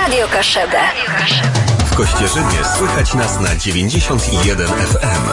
Radio Kaszebę. W Kościerzynie słychać nas na 91 FM.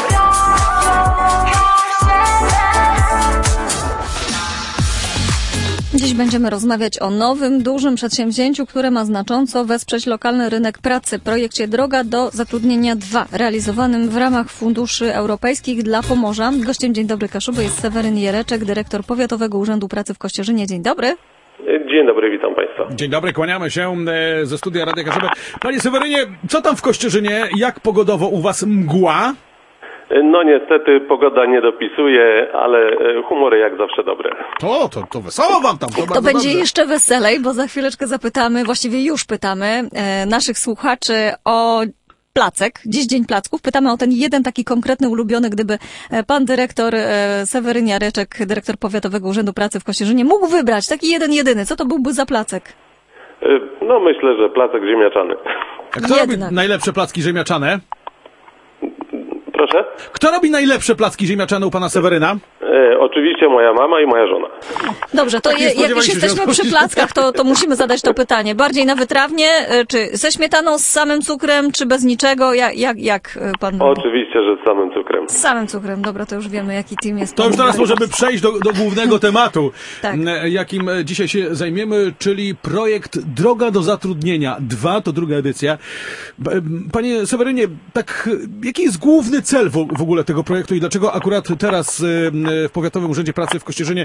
Dziś będziemy rozmawiać o nowym, dużym przedsięwzięciu, które ma znacząco wesprzeć lokalny rynek pracy. Projekcie Droga do Zatrudnienia 2, realizowanym w ramach funduszy europejskich dla Pomorza. Gościem Dzień Dobry Kaszuby jest Seweryn Jereczek, dyrektor Powiatowego Urzędu Pracy w Kościerzynie. Dzień dobry. Dzień dobry, witam Państwa. Dzień dobry, kłaniamy się ze studia Radia Kaszebę. Panie Sewerynie, co tam w Kościerzynie? Jak pogodowo u Was mgła? No niestety pogoda nie dopisuje, ale humory jak zawsze dobre. To wesoło Wam tam. To będzie dobrze. Jeszcze weselej, bo za chwileczkę zapytamy, właściwie już pytamy naszych słuchaczy o placek. Dziś Dzień Placków. Pytamy o ten jeden taki konkretny ulubiony, gdyby pan dyrektor Seweryn Jereczek, dyrektor Powiatowego Urzędu Pracy w Kościerzynie, mógł wybrać taki jeden, jedyny. Co to byłby za placek? No myślę, że placek ziemniaczany. A kto robi najlepsze placki ziemniaczane? Proszę? Kto robi najlepsze placki ziemniaczane u pana Seweryna? Oczywiście moja mama i moja żona. Dobrze, to jak już jesteśmy przy plackach, to musimy zadać to pytanie. Bardziej na wytrawnie, czy ze śmietaną, z samym cukrem, czy bez niczego? Jak pan... Oczywiście, że z samym cukrem. Z samym cukrem, dobra, to już wiemy, jaki team jest. To już teraz możemy przejść do głównego tematu, tak, jakim dzisiaj się zajmiemy, czyli projekt Droga do Zatrudnienia 2, to druga edycja. Panie Sewerynie, tak, jaki jest główny cel w ogóle tego projektu i dlaczego akurat teraz w Powiatowym Urzędzie Pracy w Kościerzynie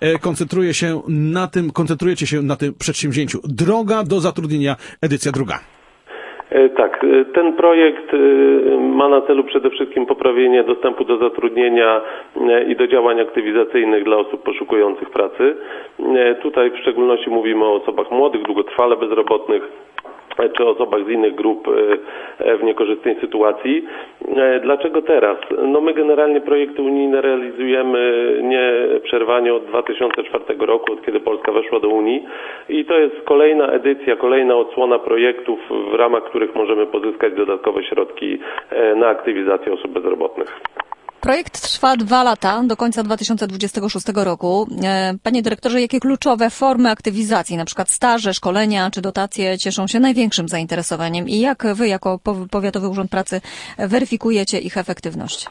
koncentrujecie się na tym przedsięwzięciu? Droga do Zatrudnienia, edycja druga. Tak, ten projekt ma na celu przede wszystkim poprawienie dostępu do zatrudnienia i do działań aktywizacyjnych dla osób poszukujących pracy. Tutaj w szczególności mówimy o osobach młodych, długotrwale bezrobotnych, czy osobach z innych grup w niekorzystnej sytuacji. Dlaczego teraz? No my generalnie projekty unijne realizujemy nieprzerwanie od 2004 roku, od kiedy Polska weszła do Unii i to jest kolejna edycja, kolejna odsłona projektów, w ramach których możemy pozyskać dodatkowe środki na aktywizację osób bezrobotnych. Projekt trwa 2 lata, do końca 2026 roku. Panie dyrektorze, jakie kluczowe formy aktywizacji, na przykład staże, szkolenia czy dotacje cieszą się największym zainteresowaniem i jak Wy jako Powiatowy Urząd Pracy weryfikujecie ich efektywność?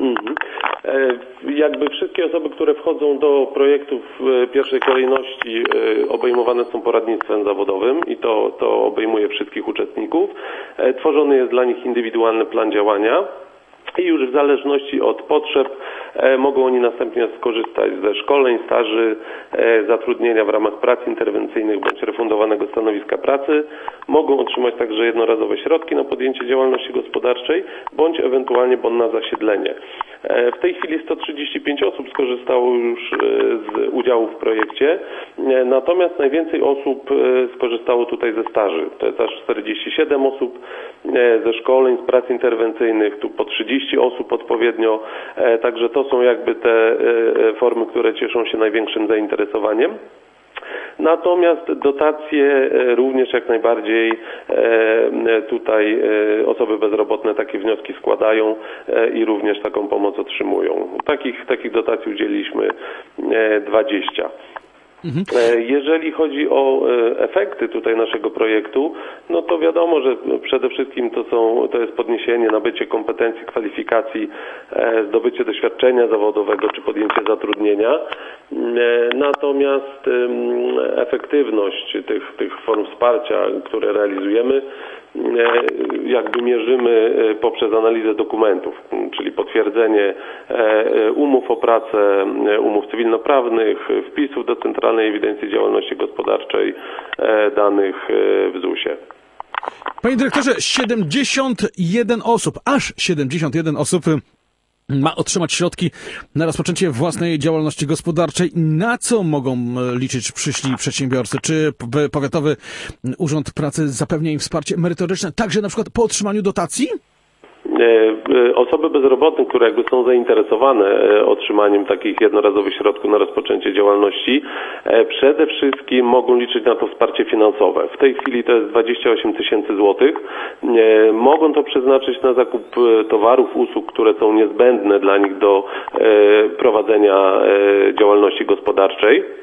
Jakby wszystkie osoby, które wchodzą do projektu w pierwszej kolejności obejmowane są poradnictwem zawodowym i to obejmuje wszystkich uczestników. Tworzony jest dla nich indywidualny plan działania. I już w zależności od potrzeb mogą oni następnie skorzystać ze szkoleń, staży, zatrudnienia w ramach prac interwencyjnych bądź refundowanego stanowiska pracy. Mogą otrzymać także jednorazowe środki na podjęcie działalności gospodarczej bądź ewentualnie bon na zasiedlenie. W tej chwili 135 osób skorzystało już z udziału w projekcie, natomiast najwięcej osób skorzystało tutaj ze staży. To jest aż 47 osób, ze szkoleń, z prac interwencyjnych, tu po 30 osób odpowiednio, także to są jakby te formy, które cieszą się największym zainteresowaniem. Natomiast dotacje również jak najbardziej tutaj osoby bezrobotne takie wnioski składają i również taką pomoc otrzymują. Takich dotacji udzieliliśmy 20. Jeżeli chodzi o efekty tutaj naszego projektu, no to wiadomo, że przede wszystkim to jest podniesienie, nabycie kompetencji, kwalifikacji, zdobycie doświadczenia zawodowego czy podjęcie zatrudnienia. Natomiast efektywność tych form wsparcia, które realizujemy, jakby mierzymy poprzez analizę dokumentów, czyli potwierdzenie umów o pracę, umów cywilnoprawnych, wpisów do Centralnej Ewidencji Działalności Gospodarczej, danych w ZUS-ie. Panie dyrektorze, 71 osób, aż 71 osób ma otrzymać środki na rozpoczęcie własnej działalności gospodarczej. Na co mogą liczyć przyszli przedsiębiorcy? Czy Powiatowy Urząd Pracy zapewnia im wsparcie merytoryczne także na przykład po otrzymaniu dotacji? Osoby bezrobotne, które jakby są zainteresowane otrzymaniem takich jednorazowych środków na rozpoczęcie działalności, przede wszystkim mogą liczyć na to wsparcie finansowe. W tej chwili to jest 28 000 złotych. Mogą to przeznaczyć na zakup towarów, usług, które są niezbędne dla nich do prowadzenia działalności gospodarczej.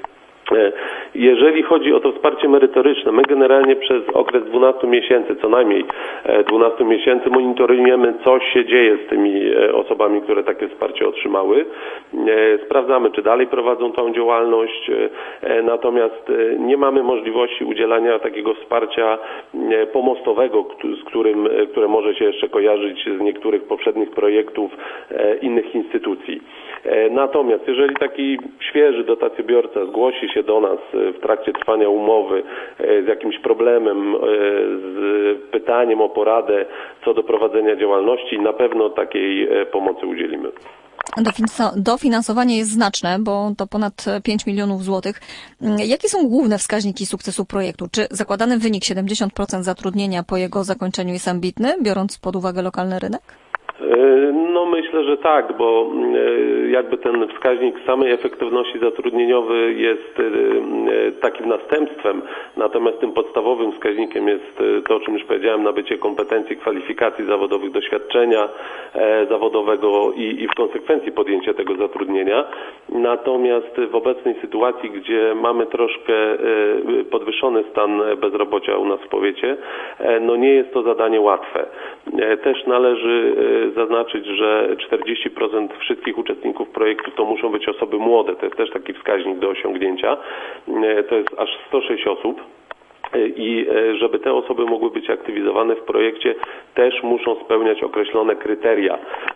Jeżeli chodzi o to wsparcie merytoryczne, my generalnie przez okres 12 miesięcy, co najmniej 12 miesięcy monitorujemy, co się dzieje z tymi osobami, które takie wsparcie otrzymały. Sprawdzamy, czy dalej prowadzą tą działalność, natomiast nie mamy możliwości udzielania takiego wsparcia pomostowego, które może się jeszcze kojarzyć z niektórych poprzednich projektów innych instytucji. Natomiast jeżeli taki świeży dotacjobiorca zgłosi się do nas w trakcie trwania umowy z jakimś problemem, z pytaniem o poradę co do prowadzenia działalności, na pewno takiej pomocy udzielimy. Dofinansowanie jest znaczne, bo to ponad 5 milionów złotych. Jakie są główne wskaźniki sukcesu projektu? Czy zakładany wynik 70% zatrudnienia po jego zakończeniu jest ambitny, biorąc pod uwagę lokalny rynek? No myślę, że tak, bo jakby ten wskaźnik samej efektywności zatrudnieniowej jest takim następstwem, natomiast tym podstawowym wskaźnikiem jest to, o czym już powiedziałem, nabycie kompetencji, kwalifikacji zawodowych, doświadczenia zawodowego i w konsekwencji podjęcie tego zatrudnienia. Natomiast w obecnej sytuacji, gdzie mamy troszkę podwyższony stan bezrobocia u nas w powiecie, no nie jest to zadanie łatwe. Też należy zaznaczyć, że 40% wszystkich uczestników projektu to muszą być osoby młode. To jest też taki wskaźnik do osiągnięcia. To jest aż 106 osób. I żeby te osoby mogły być aktywizowane w projekcie, też muszą spełniać określone kryteria.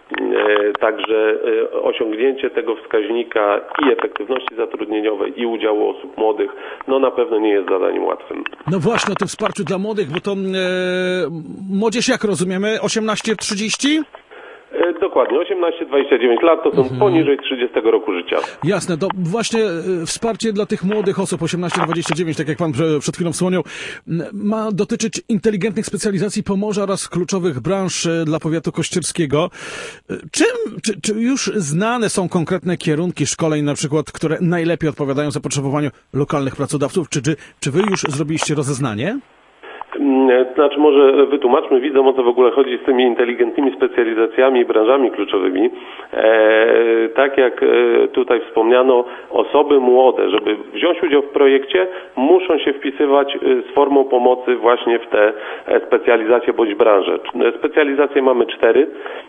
Także osiągnięcie tego wskaźnika i efektywności zatrudnieniowej, i udziału osób młodych, no na pewno nie jest zadaniem łatwym. No właśnie o tym wsparciu dla młodych, bo to młodzież, jak rozumiemy, 18-30? Dokładnie, 18-29 lat to są poniżej 30 roku życia. Jasne, to właśnie wsparcie dla tych młodych osób 18-29, tak jak pan przed chwilą wspomniał, ma dotyczyć inteligentnych specjalizacji Pomorza oraz kluczowych branż dla powiatu kościerskiego. Czy już znane są konkretne kierunki szkoleń, na przykład, które najlepiej odpowiadają zapotrzebowaniu lokalnych pracodawców? Czy wy już zrobiliście rozeznanie? Znaczy może wytłumaczmy widzom, o co w ogóle chodzi z tymi inteligentnymi specjalizacjami i branżami kluczowymi. Tak jak tutaj wspomniano, osoby młode, żeby wziąć udział w projekcie, muszą się wpisywać z formą pomocy właśnie w te specjalizacje bądź branże. Specjalizacje mamy 4.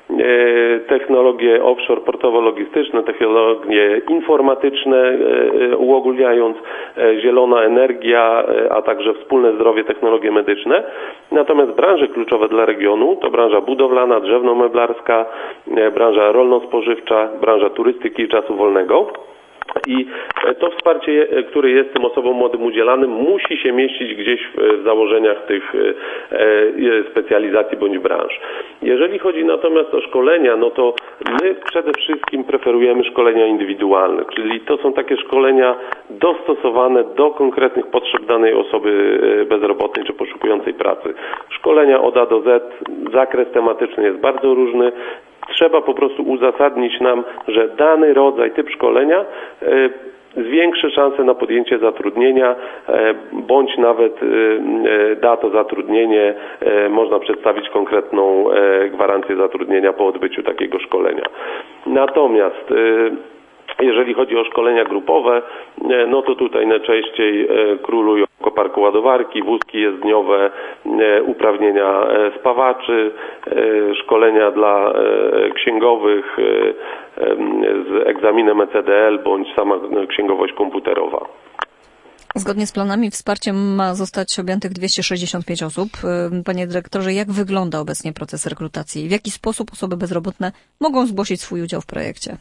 Technologie offshore, portowo-logistyczne, technologie informatyczne, uogólniając zielona energia, a także wspólne zdrowie, technologie medyczne. Natomiast branże kluczowe dla regionu to branża budowlana, drzewno-meblarska, branża rolno-spożywcza, branża turystyki i czasu wolnego. I to wsparcie, które jest tym osobom młodym udzielanym, musi się mieścić gdzieś w założeniach tych specjalizacji bądź branż. Jeżeli chodzi natomiast o szkolenia, no to my przede wszystkim preferujemy szkolenia indywidualne, czyli to są takie szkolenia dostosowane do konkretnych potrzeb danej osoby bezrobotnej czy poszukującej pracy. Szkolenia od A do Z, zakres tematyczny jest bardzo różny. Trzeba po prostu uzasadnić nam, że dany rodzaj, typ szkolenia zwiększy szanse na podjęcie zatrudnienia, bądź nawet da to zatrudnienie, można przedstawić konkretną gwarancję zatrudnienia po odbyciu takiego szkolenia. Natomiast jeżeli chodzi o szkolenia grupowe, no to tutaj najczęściej królują koparko-ładowarki, wózki jezdniowe, uprawnienia spawaczy, szkolenia dla księgowych z egzaminem ECDL bądź sama księgowość komputerowa. Zgodnie z planami wsparciem ma zostać objętych 265 osób. Panie dyrektorze, jak wygląda obecnie proces rekrutacji? W jaki sposób osoby bezrobotne mogą zgłosić swój udział w projekcie?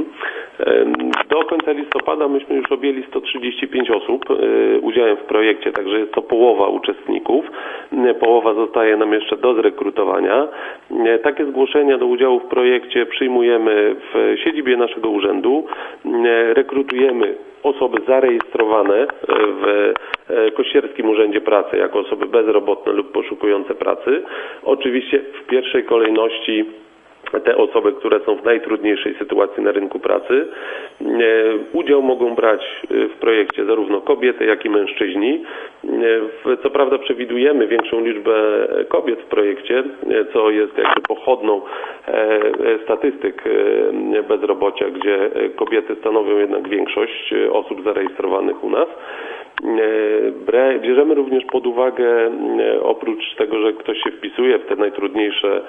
Do końca listopada myśmy już objęli 135 osób udziałem w projekcie, także jest to połowa uczestników. Połowa zostaje nam jeszcze do zrekrutowania. Takie zgłoszenia do udziału w projekcie przyjmujemy w siedzibie naszego urzędu. Rekrutujemy osoby zarejestrowane w Kościerskim Urzędzie Pracy jako osoby bezrobotne lub poszukujące pracy. Oczywiście w pierwszej kolejności te osoby, które są w najtrudniejszej sytuacji na rynku pracy. Udział mogą brać w projekcie zarówno kobiety, jak i mężczyźni. Co prawda przewidujemy większą liczbę kobiet w projekcie, co jest jakby pochodną statystyk bezrobocia, gdzie kobiety stanowią jednak większość osób zarejestrowanych u nas. Bierzemy również pod uwagę, oprócz tego, że ktoś się wpisuje w te najtrudniejsze,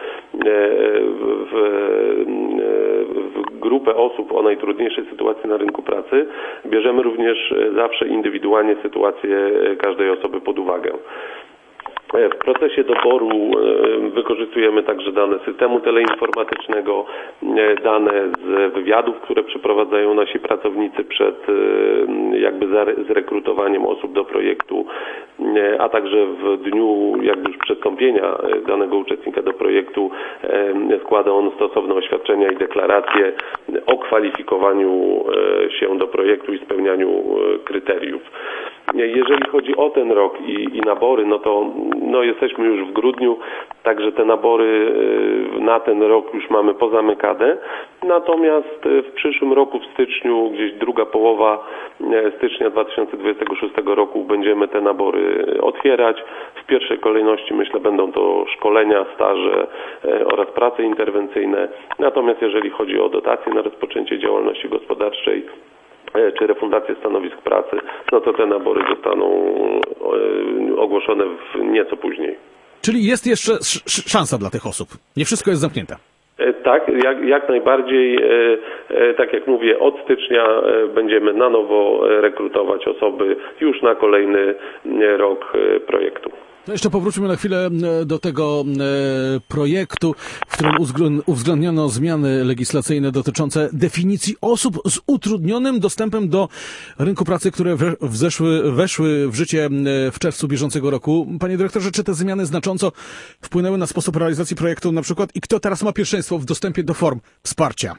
w grupę osób o najtrudniejszej sytuacji na rynku pracy, bierzemy również zawsze indywidualnie sytuację każdej osoby pod uwagę. W procesie doboru wykorzystujemy także dane systemu teleinformatycznego, dane z wywiadów, które przeprowadzają nasi pracownicy przed jakby zrekrutowaniem osób do projektu, a także w dniu jakby już przystąpienia danego uczestnika do projektu składa on stosowne oświadczenia i deklaracje o kwalifikowaniu się do projektu i spełnianiu kryteriów. Jeżeli chodzi o ten rok i nabory, no jesteśmy już w grudniu, także te nabory na ten rok już mamy pozamykane. Natomiast w przyszłym roku, w styczniu, gdzieś druga połowa stycznia 2026 roku będziemy te nabory otwierać. W pierwszej kolejności, myślę, będą to szkolenia, staże oraz prace interwencyjne. Natomiast jeżeli chodzi o dotacje na rozpoczęcie działalności gospodarczej, czy refundację stanowisk pracy, no to te nabory zostaną ogłoszone nieco później. Czyli jest jeszcze szansa dla tych osób. Nie wszystko jest zamknięte. Tak, jak najbardziej. Tak jak mówię, od stycznia będziemy na nowo rekrutować osoby już na kolejny rok projektu. No jeszcze powróćmy na chwilę do tego projektu, w którym uwzględniono zmiany legislacyjne dotyczące definicji osób z utrudnionym dostępem do rynku pracy, które weszły w życie w czerwcu bieżącego roku. Panie dyrektorze, czy te zmiany znacząco wpłynęły na sposób realizacji projektu na przykład i kto teraz ma pierwszeństwo w dostępie do form wsparcia?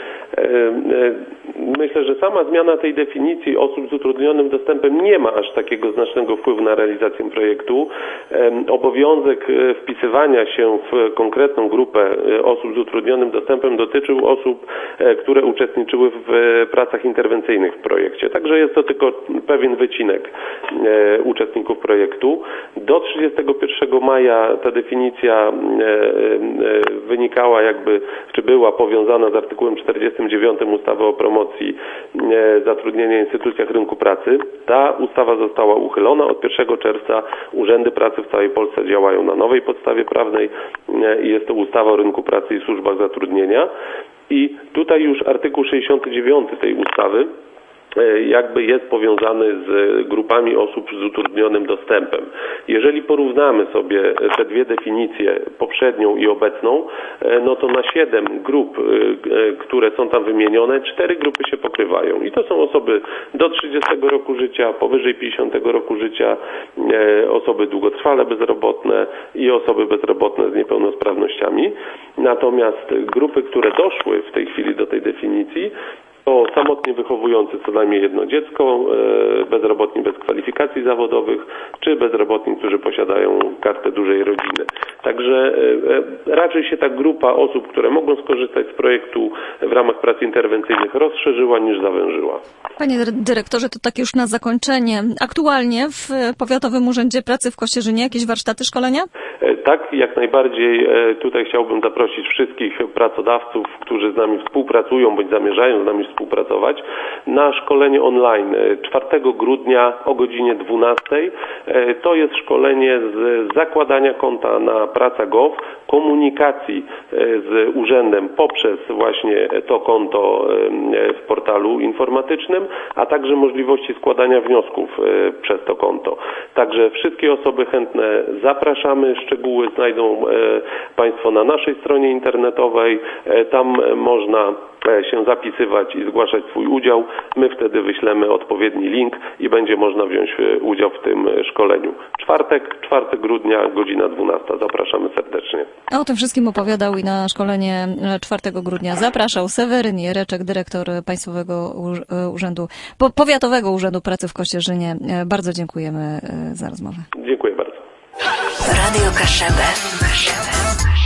Myślę, że sama zmiana tej definicji osób z utrudnionym dostępem nie ma aż takiego znacznego wpływu na realizację projektu. Obowiązek wpisywania się w konkretną grupę osób z utrudnionym dostępem dotyczył osób, które uczestniczyły w pracach interwencyjnych w projekcie. Także jest to tylko pewien wycinek uczestników projektu. Do 31 maja ta definicja wynikała czy była powiązana z artykułem 49 ustawy o promocji zatrudnienia w instytucjach rynku pracy. Ta ustawa została uchylona. Od 1 czerwca urzędy pracy w całej Polsce działają na nowej podstawie prawnej i jest to ustawa o rynku pracy i służbach zatrudnienia. I tutaj już artykuł 69 tej ustawy jest powiązany z grupami osób z utrudnionym dostępem. Jeżeli porównamy sobie te dwie definicje, poprzednią i obecną, no to na 7 grup, które są tam wymienione, 4 grupy się pokrywają. I to są osoby do 30 roku życia, powyżej 50 roku życia, osoby długotrwale bezrobotne i osoby bezrobotne z niepełnosprawnościami. Natomiast grupy, które doszły w tej chwili do tej definicji, to samotnie wychowujący co najmniej jedno dziecko, bezrobotni bez kwalifikacji zawodowych, czy bezrobotni, którzy posiadają kartę dużej rodziny. Także raczej się ta grupa osób, które mogą skorzystać z projektu w ramach prac interwencyjnych, rozszerzyła niż zawężyła. Panie dyrektorze, to tak już na zakończenie. Aktualnie w Powiatowym Urzędzie Pracy w Kościerzynie jakieś warsztaty, szkolenia? Tak, jak najbardziej. Tutaj chciałbym zaprosić wszystkich pracodawców, którzy z nami współpracują, bądź zamierzają z nami współpracować, na szkolenie online 4 grudnia o godzinie 12. To jest szkolenie z zakładania konta na praca.gov, komunikacji z urzędem poprzez właśnie to konto w portalu informatycznym, a także możliwości składania wniosków przez to konto. Także wszystkie osoby chętne zapraszamy. Szczegóły znajdą Państwo na naszej stronie internetowej. Tam można się zapisywać i zgłaszać swój udział. My wtedy wyślemy odpowiedni link i będzie można wziąć udział w tym szkoleniu. Czwartek, 4 grudnia, godzina 12. Zapraszamy serdecznie. A o tym wszystkim opowiadał i na szkolenie 4 grudnia zapraszał Seweryn Jereczek, dyrektor Państwowego Urzędu, Powiatowego Urzędu Pracy w Kościerzynie. Bardzo dziękujemy za rozmowę. Dziękuję bardzo. Radio Kaszebę.